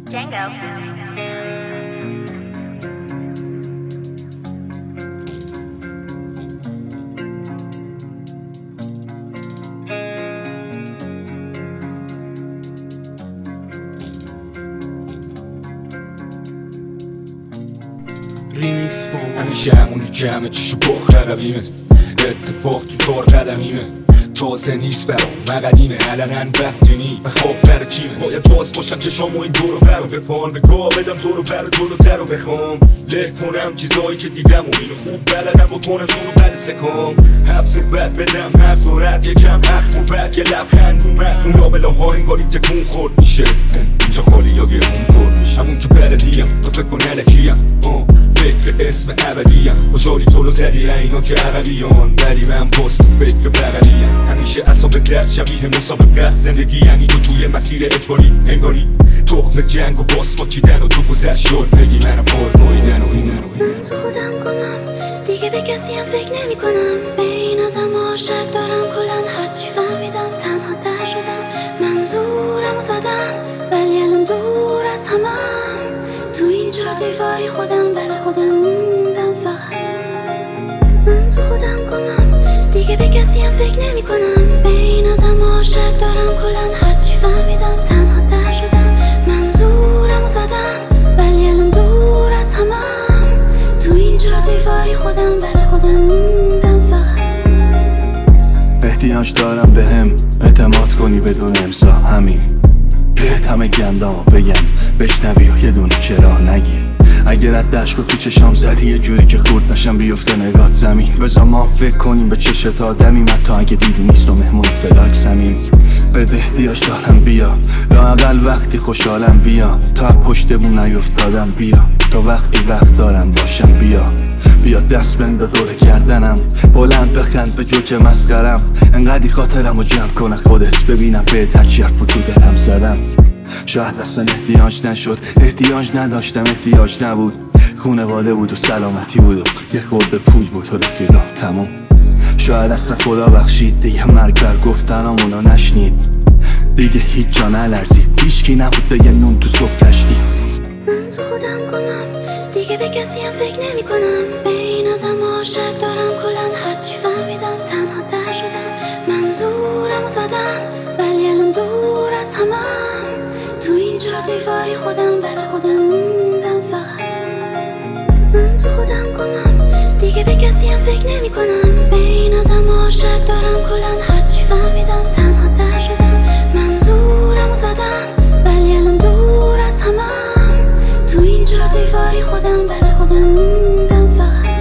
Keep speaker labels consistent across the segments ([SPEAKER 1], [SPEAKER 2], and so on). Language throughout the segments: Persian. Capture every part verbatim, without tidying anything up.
[SPEAKER 1] Django.
[SPEAKER 2] ریمیکس فام همیشه همونی که همه چیشو بخ رقبیمه اتفاق تو چار قدمیمه تازه نیست برام مقدیمه علنن وقتینی و خواب بر چیمه باید باز باشن چشامو این دورو برو بپان به گاه بدم دورو برو دورو تر و بخوام له کنم چیزایی که دیدم و اینو خوب بلدم بکنم شونو بد سکام حبس بد بدم هر صورت یکم اخم و بعد یه لبخند اومد اون لابلا ها انگاری تکون خورد میشه اینجا خالی یا گرون خورد میشه همون که بلدیم تو فکر کن علکیم فکر اسم ابدیم خوشحالی تو رو زدی اینا که عقبیان ولی من باز تو فکر بغلیم همیشه اصاب دست شبیه مسابقه زندگی یعنی تو توی مسیر اجباری انگاری تخم جنگ و باز فاکیدن و تو گذشت یاد بگی منم پار ماییدن و اینن و اینن
[SPEAKER 3] من تو خودم گمم دیگه به کسی هم فکر نمی کنم به این آدم ها شک دارم کلن هرچی فهمیدم تنها تر شدم من زورم و زدم ولی الان دور از همم تو این چهار دیواری خودم برای خودم موندم فقط من تو خودم گمم دیگه به کسی هم فکر نمی کنم به این آدم ها شک دارم کلن هرچی فهمیدم تنها تر شدم من زورم و زدم ولی الان دور از همم تو این چهار دیواری خودم برای خودم موندم فقط
[SPEAKER 4] احتیاج دارم به هم اعتماد کنی بدون امضا همین بهت همه گندامو بگم بشنوی و یه دونه چرا نگی اگر از دشت تو چشام زدی یه جوری که خورد نشم بیفته نگات زمین بذار ما فکر کنیم به چشت آدمی من تا اگه دیدی نیست و مهمون فلاک زمین بده احتیاج دارم بیا لااقل وقتی خوشحالم بیا تا پشتمون نیفتادم بیا تا وقتی وقت دارم باشم بیا بیا دست بنده دور گردنم بلند بخند به جوک مسخرم انقدی خاطرم رو جمع کنه خودت ببینم به هرچی حرف تو دلم زدم شاید اصلا احتیاج نشد احتیاج نداشتم احتیاج نبود خونواده بود و سلامتی بود و یه خورده پول بود و رفیقا تموم شاید اصلا خدا بخشید دیگه مرگ بر گفتنامونو نشنید دیگه هیچ جا نلرزید هیچکی نبود بگه نون تو سفرش دید
[SPEAKER 3] من تو خودم گمم دیگه به کسی هم فکر نمی کنم به این آدم ها شک دارم کلن هرچی فهمیدم تنها تر شدم من زورم و زدم ولی الان دور از همم تو این چهار دیواری خودم برای خودم موندم فقط من تو خودم گمم دیگه به کسی هم فکر نمی کنم به این آدم ها شک دارم کلن هرچی فهمیدم تنها تر شدم من زورم و زدم ولی الان دور از همم تو این چهار دیواری خودم برای خودم موندم فقط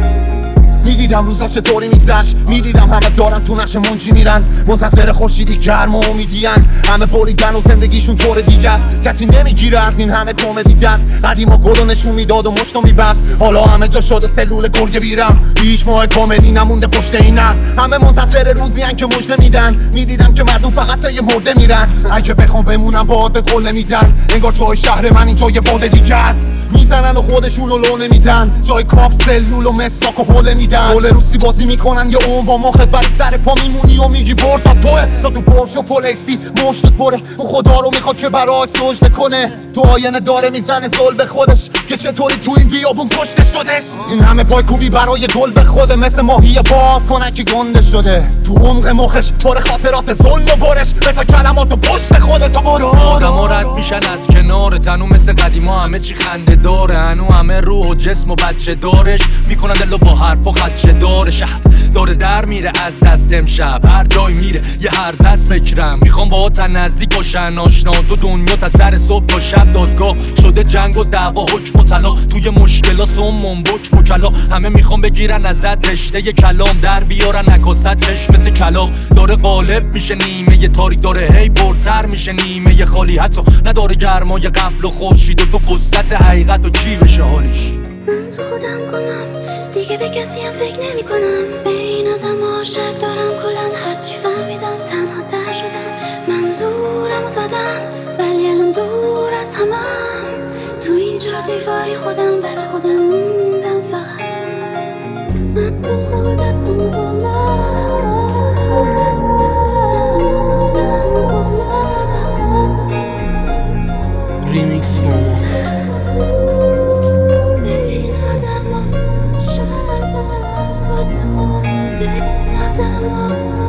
[SPEAKER 5] میدیدم روزا چطوری میگذشت میدیدم همه دارن تو نقش منجی میرن منتظر خورشیدی گرم و امیدین همه بریدن و زندگیشون طور دیگه کسی نمیگیره از این همه کمدی دست قدیما گلو نشون میداد و مشتو میبست حالا همه جا شده سلول گرگه بیرم هیچ ماه کمدی نمونده پشت این نه همه منتظر روزی ان که مژده میدن میدیدم که مردم فقط یه مرده میرن اگه بخوام بمونم باهات قول نمیدن انگار جای شهر من اینجا یه باد دیگه است میزنن و خودشونو لو نمیدن جای کاپ سلول و مسواک و حوله میدن گل روسی بازی میکنن یا اون با مخت برای سر پا میمونی و میگی برد تا توه تا تو پرش و پولکسی مشتت بره اون خدا رو میخواد که برای سجده کنه تو آینه داره میزنه زل به خودش که چطوری تو این بیابون کشته شدش این همه پای کوبی برای گل به خوده مثل ماهی باز کنن که گنده شده تو عمق مخش پر خاطرات ظلم و برش مثل کلمات و پشت خودت برو
[SPEAKER 6] آدما رد میشن از کنار تنو مثل قدیما همه چی خنده داره هنو همه روح و جسم و بچه دارش میکنن دلو با حرف و خدشه داره شهر داره در میره از دست امشب هر جای میره یه هرز از فکرم میخوام با تا نزدیک باشن آشنا تو دنیا تا سر صبح تا شب دادگاه شده جنگ و دعوا حکم و طلا توی مشکلا سمون بک مکلا همه میخوام بگیرن ازت رشته ی کلام در بیارن نکاست چشم مثل کلا داره غالب میشه نیمه ی تاریک داره هی پرتر میشه نیمه ی خالی حتی نداره گرمای قبل و خورشید و تو قصت حقیقت و چی بشه حالیش
[SPEAKER 3] من تو خودم گمم دیگه به کسی هم فکر نمی کنم به این آدم ها شک دارم کلن هرچی فهمیدم تنها تر شدم من زورم و زدم ولی الان دور از همم تو این چهار دیواری خودم برای خودم موندم فقط من تو خودم گمم
[SPEAKER 2] ریمیکس
[SPEAKER 3] oh, oh.